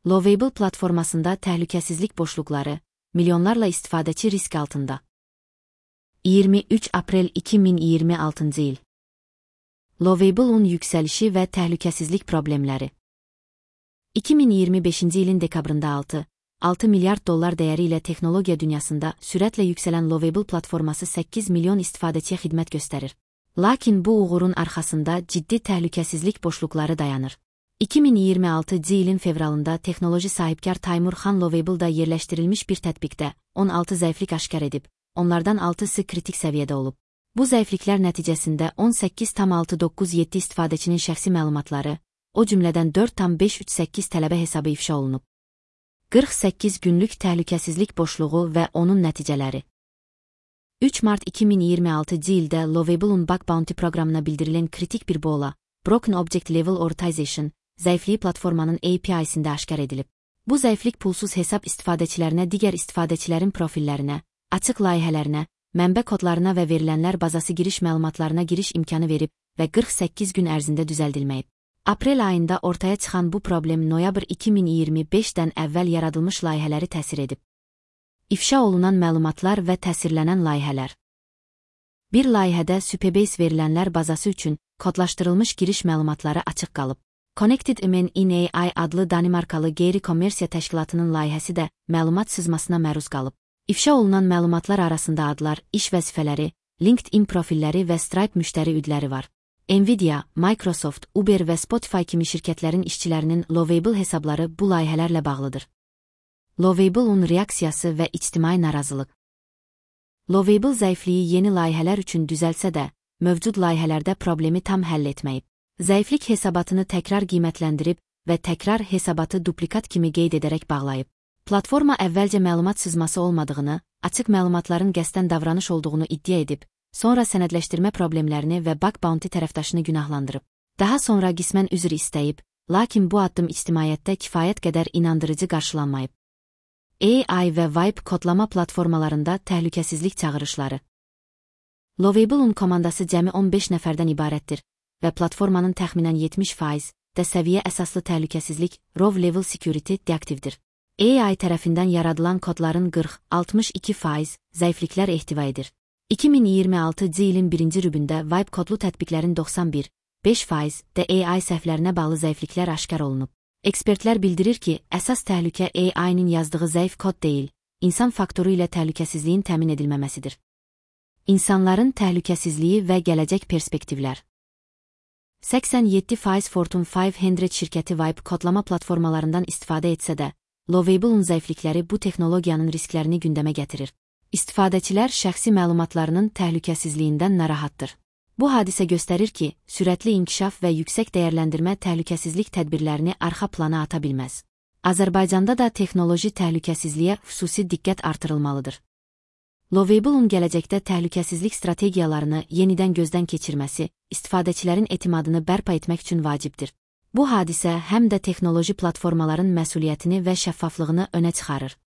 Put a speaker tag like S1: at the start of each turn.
S1: Lovable platformasında təhlükəsizlik boşluqları, milyonlarla istifadəçi risk altında. 23 aprel 2026 il. Lovable'un yüksəlişi və təhlükəsizlik problemləri. 2025 ilin dekabrında 6 milyard dollar dəyəri ilə texnologiya dünyasında sürətlə yüksələn Lovable platforması 8 milyon istifadəçiyə xidmət göstərir. Lakin bu uğurun arxasında ciddi təhlükəsizlik boşluqları dayanır. 2026 ilin fevralında texnoloji sahibkar Taymur Khan Lovable'da yerləşdirilmiş bir tətbiqdə 16 zəiflik aşkar edib, onlardan 6-sı kritik səviyyədə olub. Bu zəifliklər nəticəsində 18,697 istifadəçinin şəxsi məlumatları, o cümlədən 4,538 tələbə hesabı ifşa olunub. 48 günlük təhlükəsizlik boşluğu və onun nəticələri. 3 mart 2026 ildə Lovable'un Bug Bounty proqramına bildirilən kritik bir BOLA, Broken Object Level Authorization, zəifliyi platformanın API-sində aşkar edilib. Bu zəiflik pulsuz hesab istifadəçilərinə, digər istifadəçilərin profillərinə, açıq layihələrinə, mənbə kodlarına və verilənlər bazası giriş məlumatlarına giriş imkanı verib və 48 gün ərzində düzəldilməyib. Aprel ayında ortaya çıxan bu problem noyabr 2025-dən əvvəl yaradılmış layihələri təsir edib. İfşa olunan məlumatlar və təsirlənən layihələr. Bir layihədə Supabase verilənlər bazası üçün kodlaşdırılmış giriş məlumatları açıq qalıb. Connected Men in AI adlı Danimarkalı qeyri-kommersiya təşkilatının layihəsi də məlumat sızmasına məruz qalıb. İfşa olunan məlumatlar arasında adlar, iş vəzifələri, LinkedIn profilləri və Stripe müştəri üdləri var. Nvidia, Microsoft, Uber və Spotify kimi şirkətlərin işçilərinin Lovable hesabları bu layihələrlə bağlıdır. Lovable'un reaksiyası və ictimai narazılıq. Lovable zəifliyi yeni layihələr üçün düzəlsə də, mövcud layihələrdə problemi tam həll etməyib. Zəiflik hesabatını təkrar qiymətləndirib və təkrar hesabatı duplikat kimi qeyd edərək bağlayıb. Platforma əvvəlcə məlumat sızması olmadığını, açıq məlumatların qəsdən davranış olduğunu iddia edib, sonra sənədləşdirmə problemlərini və Bug Bounty tərəfdaşını günahlandırıb. Daha sonra qismən üzr istəyib, lakin bu addım ictimaiyyətdə kifayət qədər inandırıcı qarşılanmayıb. AI və Vibe kodlama platformalarında təhlükəsizlik çağırışları. Lovable'un komandası cəmi 15 nəfərdən ibarətdir və platformanın təxminən 70% də səviyyə əsaslı təhlükəsizlik, Raw Level Security deaktivdir. AI tərəfindən yaradılan kodların 40-62% zəifliklər ehtiva edir. 2026 ilin birinci rübündə Vibe kodlu tətbiqlərin 91-5% də AI səhvlərinə bağlı zəifliklər aşkar olunub. Ekspertlər bildirir ki, əsas təhlükə AI-nin yazdığı zəif kod deyil, insan faktoru ilə təhlükəsizliyin təmin edilməməsidir. İnsanların təhlükəsizliyi və gələcək perspektivlər. 87% Fortune 500 şirkəti Vibe kodlama platformalarından istifadə etsə də, Lovable'un zəiflikləri bu texnologiyanın risklərini gündəmə gətirir. İstifadəçilər şəxsi məlumatlarının təhlükəsizliyindən narahatdır. Bu hadisə göstərir ki, sürətli inkişaf və yüksək dəyərləndirmə təhlükəsizlik tədbirlərini arxa plana ata bilməz. Azərbaycanda da texnoloji təhlükəsizliyə xüsusi diqqət artırılmalıdır. Lovable'un gələcəkdə təhlükəsizlik strategiyalarını yenidən gözdən keçirməsi, istifadəçilərin etimadını bərpa etmək üçün vacibdir. Bu hadisə həm də texnoloji platformaların məsuliyyətini və şəffaflığını önə çıxarır.